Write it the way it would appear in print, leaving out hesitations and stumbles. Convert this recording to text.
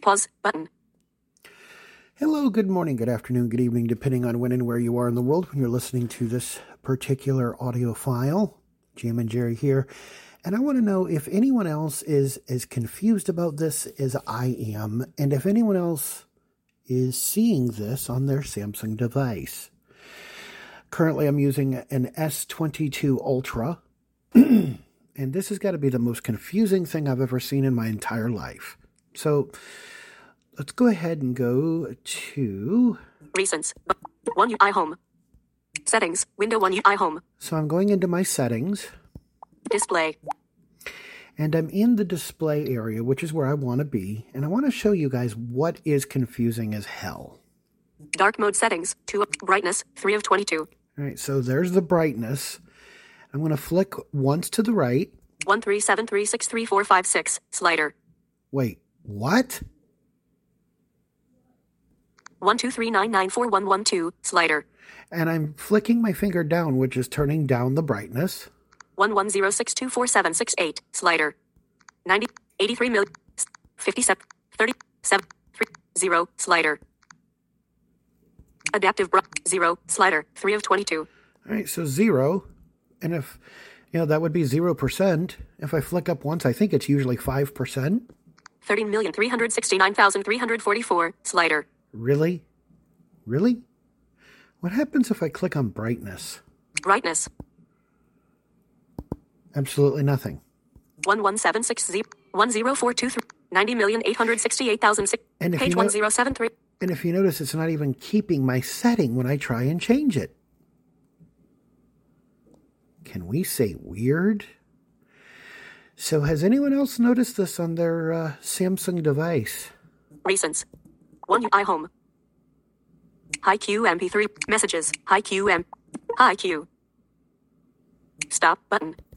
Pause button. Hello, good morning, good afternoon, good evening, depending on when and where you are in the world when you're listening to this particular audio file. Jim and Jerry here. And I want to know if anyone else is as confused about this as I am, and if anyone else is seeing this on their Samsung device. Currently, I'm using an S22 Ultra, and this has got to be the most confusing thing I've ever seen in my entire life. So let's go ahead and go to Recents. One UI Home. Settings. Window 1 UI Home. So I'm going into my settings. Display. And I'm in the display area, which is where I want to be. And I want to show you guys what is confusing as hell. Dark mode settings. 2 of brightness. 3 of 22. All right, so there's the brightness. I'm going to flick once to the right. 137363456. Slider. Wait, what? 123994112. Slider. And I'm flicking my finger down, which is turning down the brightness. 110624768. Slider. 90. 83 million. 57. 37. 3. 0. Slider. Adaptive 0. Slider. 3 of 22. All right, so 0. And if, that would be 0%. If I flick up once, I think it's usually 5%. 13,369,344. Slider. Really? Really? What happens if I click on brightness? Brightness. Absolutely nothing. 11760 10423 90,868,006. Page 1073. And if you notice, it's not even keeping my setting when I try and change it. Can we say weird? So has anyone else noticed this on their Samsung device? Recents. 1 UI Home. HiQ MP3. Messages. HiQ. HiQ. Stop button.